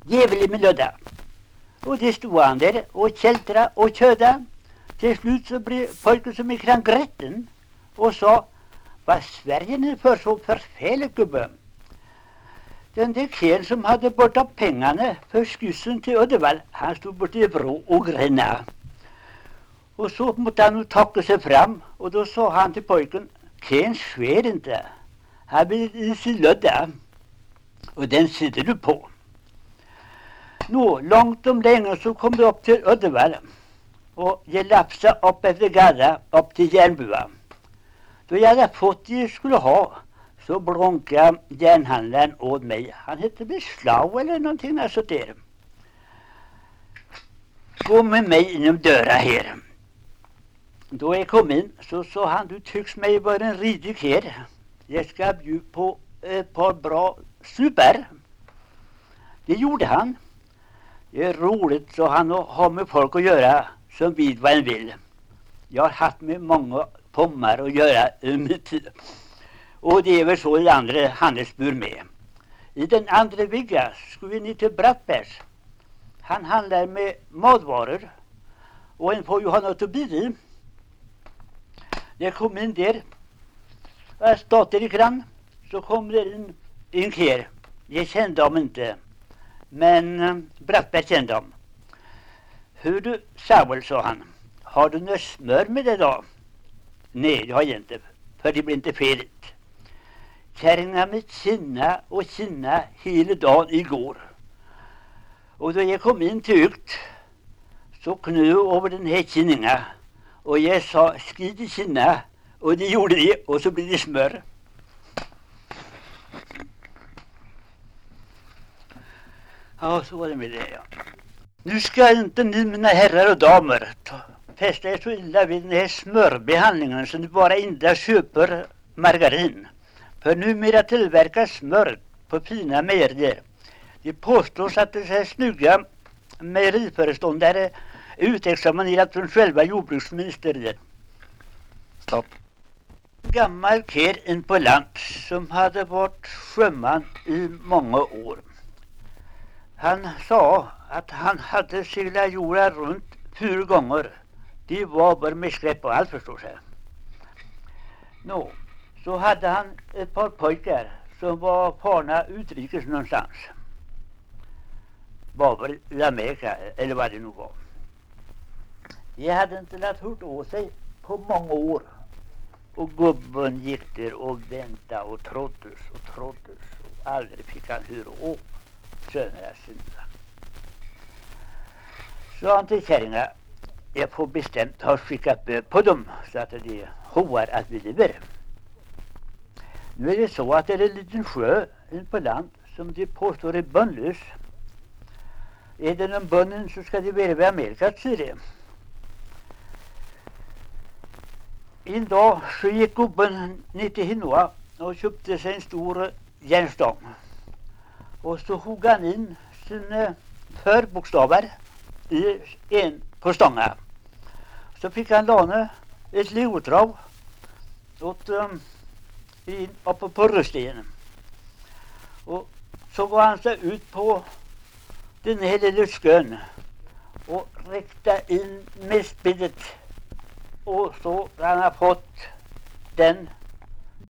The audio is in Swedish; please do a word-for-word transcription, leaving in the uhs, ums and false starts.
djävulen med lödda. Och det stod han där och kältra och köda. Till slut så blev pojken som gick kring grätten och sa: vad Sverige nu för så förfärligt, gubbe. Den där killen som hade borta pengarna för skussen till Uddevall, han stod bort i vrå och grina. Och så måtte han tacka sig fram, och då sa han till pojken: killen svär inte. Han vill i sin lödda. Och den sitter du på. Nå, långt om länge så kom det upp till Uddevall. Och jag lapsade upp efter Garra, upp till Järnbua. Då jag hade fått det jag skulle ha, så bronkade järnhandlaren åt mig. Han hette Beslav eller någonting där så där. Gå med mig inom dörra här. Då jag kom in så sa han: du tycks mig vara en ridig här. Jag ska bjuda på ett par bra super. Det gjorde han. Det är roligt, så han har med folk att göra som vid vad en vill. Jag har haft med många pommar att göra i min tid. Och det är väl så i andra handelsbur med. I den andra vigga skulle vi ner till Brattbergs. Han handlar med matvaror. Och en får ju ha något att bjuda i. Jag kom in där. Jag stod där i grann. Så kom det in en kär. Jag kände dem inte. Men äh, Brattberg kände dem. Hur du, Samuel, sa han. Har du något smör med det då? Nej, det har jag inte. För det blir inte feligt. Kärringar med kina och kina hela dagen igår. Och då jag kom in till ut så knö över den här kinninga. Och jag sa: skid i kina. Och det gjorde det. Och så blev det smör. Ja, så var det med det, ja. Nu ska inte ni, mina herrar och damer, ta, fästa er så illa vid den här smörbehandlingen så ni bara inte köper margarin. För numera tillverkas smör på fina mejerier. Det påstås att det är snygga mejeriföreståndare är utexaminerat från själva jordbruksministeriet. Stopp. Gammal kär in på land som hade varit sjöman i många år. Han sa att han hade seglat jorden runt fyra gånger. Det var bara med skräp och allt, förstår sig. Nå, så hade han ett par pojkar som var farna utrikes någonstans. Var väl i Amerika, eller vad det nu var. De hade inte lagt hört åt sig på många år. Och gubben gick där och väntade och troddes och troddes. Och aldrig fick han höra åt sönerna sina. Så han till kärringar: jag får bestämt ha skickat böd på dem så att det hoar att vi lever. Nu är det så att det är en liten sjö in på land som de påstår är bönnlös. Är det någon bönnen så ska det vara i Amerika, säger det. En dag så gick gubben ner till Hinnoa och köpte sig en stor järnstång. Och så hugg han in sina förbokstäver i en på stånga. Så fick han låna ett leotrav åt um, in uppe på röstenen. Och så går han sig ut på den här lilla skön och räckte in med spillet. Och så han har fått den